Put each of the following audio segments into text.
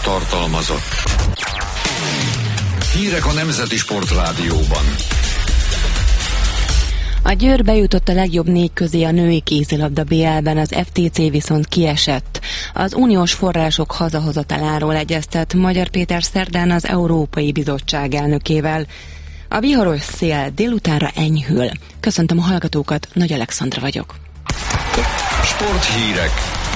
tartalmazott. Hírek a Nemzeti Sportrádióban. A Győr bejutott a legjobb 4 közé a női kézilabda BL-ben, az FTC viszont kiesett. Az uniós források hazahozataláról egyeztet Magyar Péter szerdán az Európai Bizottság elnökével. A viharos szél délutánra enyhül. Köszöntöm a hallgatókat, Nagy Alexandra vagyok. Sporthírek.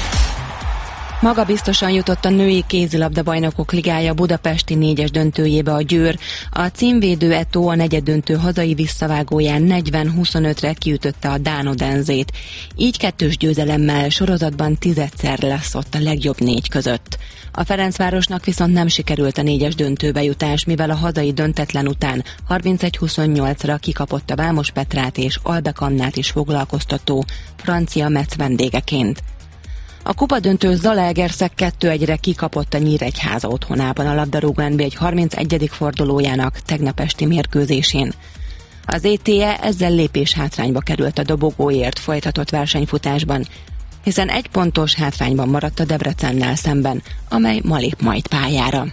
Magabiztosan jutott a női kézilabda bajnokok ligája budapesti 4-es döntőjébe a Győr. A címvédő Eto a negyeddöntő hazai visszavágóján 40-25-re kiütötte a dán Odenzét. Így 2-s győzelemmel sorozatban 10-szer lesz ott a legjobb 4 között. A Ferencvárosnak viszont nem sikerült a 4-es döntőbe jutás, mivel a hazai döntetlen után 31-28-ra kikapott a Vámos Petrát és Albek Annát is foglalkoztató francia Metz vendégeként. A kupadöntő Zalaegerszeg 2-1-re kikapott a Nyíregyháza otthonában a labdarúgó NB1 31. fordulójának tegnap esti mérkőzésén. Az ETE ezzel lépés hátrányba került a dobogóért folytatott versenyfutásban, hiszen 1 pontos hátrányban maradt a Debrecennel szemben, amely ma lép majd pályára.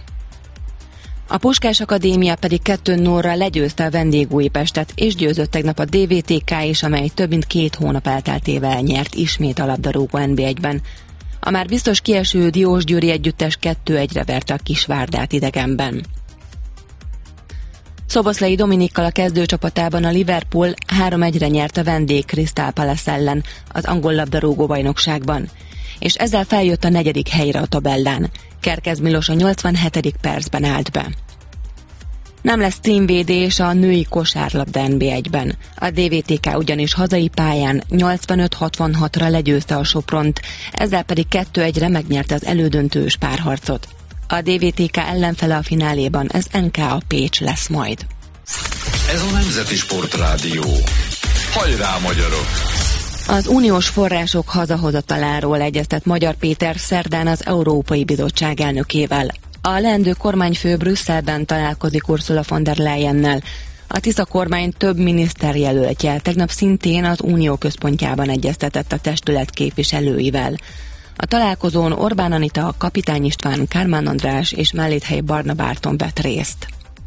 A Puskás Akadémia pedig 2-0-ra legyőzte a Vendégújpestet, és győzött tegnap a DVTK is, amely több mint 2 hónap elteltével nyert ismét a labdarúgó NB1-ben. A már biztos kieső Diósgyőri együttes 2-1-re verte a Kisvárdát idegenben. Szoboszlai Dominikkal a kezdőcsapatában a Liverpool 3-1-re nyert a vendég Crystal Palace ellen az angol labdarúgó bajnokságban, és ezzel feljött a 4. helyre a tabellán. Kerkez Milos a 87. percben állt be. Nem lesz címvédés a női kosárlabda NB1-ben. A DVTK ugyanis hazai pályán 85-66-ra legyőzte a Sopront, ezzel pedig 2-1-re megnyerte az elődöntős párharcot. A DVTK ellenfele a fináléban ez NKA Pécs lesz majd. Ez a Nemzeti Sportrádió. Hajrá, magyarok! Az uniós források hazahozataláról egyeztet Magyar Péter szerdán az Európai Bizottság elnökével. A leendő kormányfő Brüsszelben találkozik Ursula von der Leyennel. A Tisza kormány több miniszterjelöltje tegnap szintén az Unió központjában egyeztetett a testület képviselőivel. A találkozón Orbán Anita, Kapitány István, Kármán András és Melléthely Barna Bárton vett részt.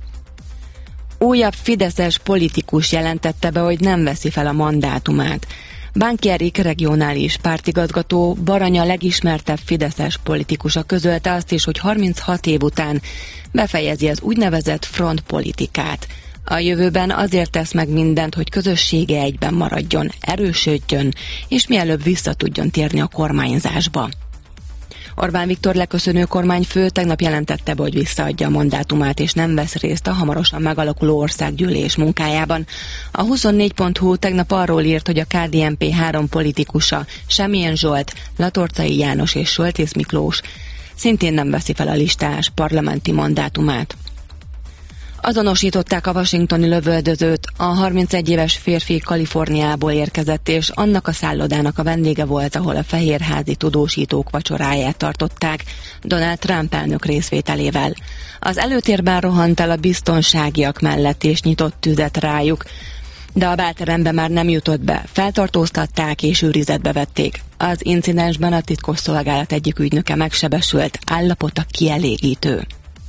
Újabb fideszes politikus jelentette be, hogy nem veszi fel a mandátumát. Bánki Erik regionális pártigazgató, Baranya legismertebb fideszes politikusa közölte azt is, hogy 36 év után befejezi az úgynevezett frontpolitikát. A jövőben azért tesz meg mindent, hogy közössége egyben maradjon, erősödjön, és mielőbb vissza tudjon térni a kormányzásba. Orbán Viktor leköszönő kormányfő tegnap jelentette be, hogy visszaadja a mandátumát és nem vesz részt a hamarosan megalakuló országgyűlés munkájában. A 24.hu tegnap arról írt, hogy a KDNP 3 politikusa, Semjén Zsolt, Latorcai János és Soltész Miklós szintén nem veszi fel a listás parlamenti mandátumát. Azonosították a washingtoni lövöldözőt, a 31 éves férfi Kaliforniából érkezett, és annak a szállodának a vendége volt, ahol a fehérházi tudósítók vacsoráját tartották Donald Trump elnök részvételével. Az előtérben rohant el a biztonságiak mellett és nyitott tüzet rájuk, de a bálterembe már nem jutott be, feltartóztatták és őrizetbe vették. Az incidensben a titkosszolgálat egyik ügynöke megsebesült, állapota kielégítő.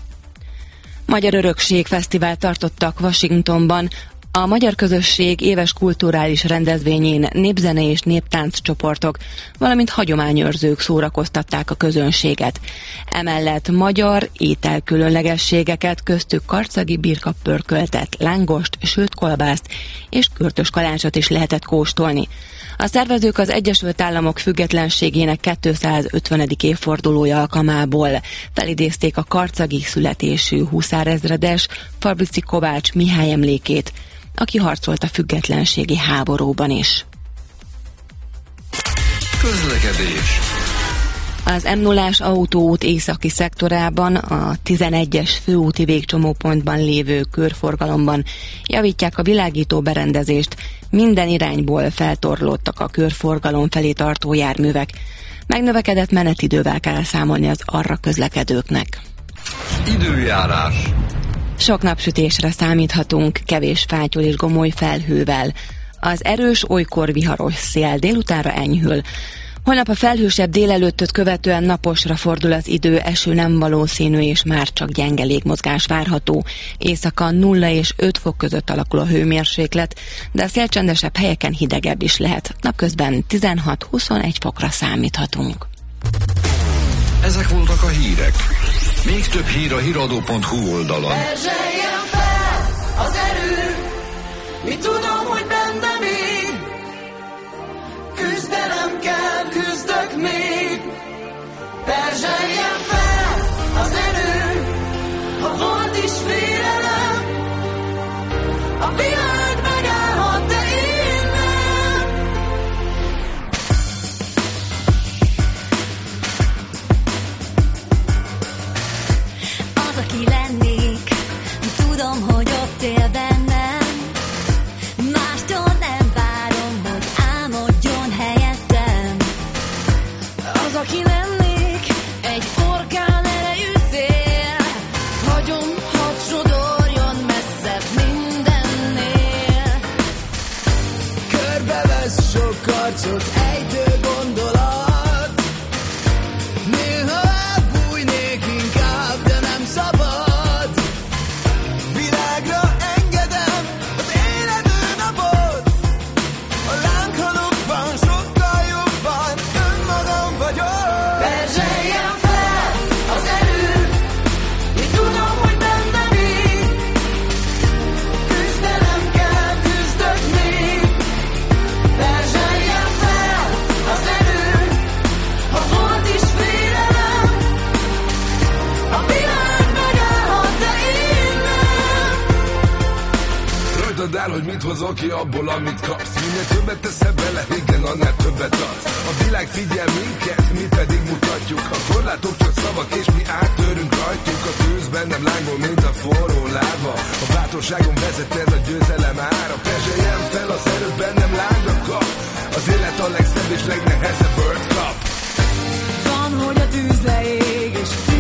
Magyar Örökség Fesztivál tartottak Washingtonban. A magyar közösség éves kulturális rendezvényén népzene és néptánc csoportok, valamint hagyományőrzők szórakoztatták a közönséget. Emellett magyar ételkülönlegességeket, köztük karcagi birkapörköltet, lángost, sült kolbászt és kürtös kalácsot is lehetett kóstolni. A szervezők az Egyesült Államok függetlenségének 250. évfordulója alkalmából felidézték a karcagi születésű huszárezredes Fabrici Kovács Mihály emlékét, aki harcolt a függetlenségi háborúban is. Közlekedés. Az M0-ás autóút északi szektorában, a 11-es főúti végcsomópontban lévő körforgalomban javítják a világító berendezést, minden irányból feltorlódtak a körforgalom felé tartó járművek. Megnövekedett menetidővel kell számolni az arra közlekedőknek. Időjárás. Sok napsütésre számíthatunk, kevés fátyol és gomoly felhővel. Az erős, olykor viharos szél délutánra enyhül. Holnap a felhősebb délelőttöt követően naposra fordul az idő, eső nem valószínű, és már csak gyenge légmozgás várható. Éjszaka 0 és 5 fok között alakul a hőmérséklet, de a szélcsendesebb helyeken hidegebb is lehet. Napközben 16-21 fokra számíthatunk. Ezek voltak a hírek. Még több hír a hiradó.hu oldalon. Erzseljen fel az erő, mi tudom, hogy benne még küzdelem kell, küzdök még. Erzseljen fel az erő, ha volt is félelem, a világ megállhat, de én nem. Az, aki lennék, tudom, hogy ott él bennem, mástól nem várom, hogy álmodjon helyettem. Az, aki lennék, egy orkán erejű szél, hagyom, hadd sodorjon messzebb mindennél. Körbevesz sok arcot ejtő gondolat, néha elbújnék inkább, de nem szabad. Világra engedem az élető napot, a lánghalokban sokkal jobban önmagam vagyok. Perzseljen fel az erő, mi tudom, hogy benne még küzdelem kell, küzdök még. Perzseljen fel az erő, ha volt is félelem, a világ megállhat, de én nem. Rajtad áll, hogy mit hozol ki abból, amit kapsz. Minél többet teszel bele, igen, annál többet adsz. A világ figyel minket, mi pedig mutatjuk. A korlátok csak szavak, és mi áttörünk rajtuk. A tűzben nem lángol, mint a forró láva. A bátorságon vezet ez a győzelem ára. Perzseljen fel az erőt, bennem lángra kap. Az élet a legszebb és legnehezebb World Cup. Van, hogy a tűz leég, és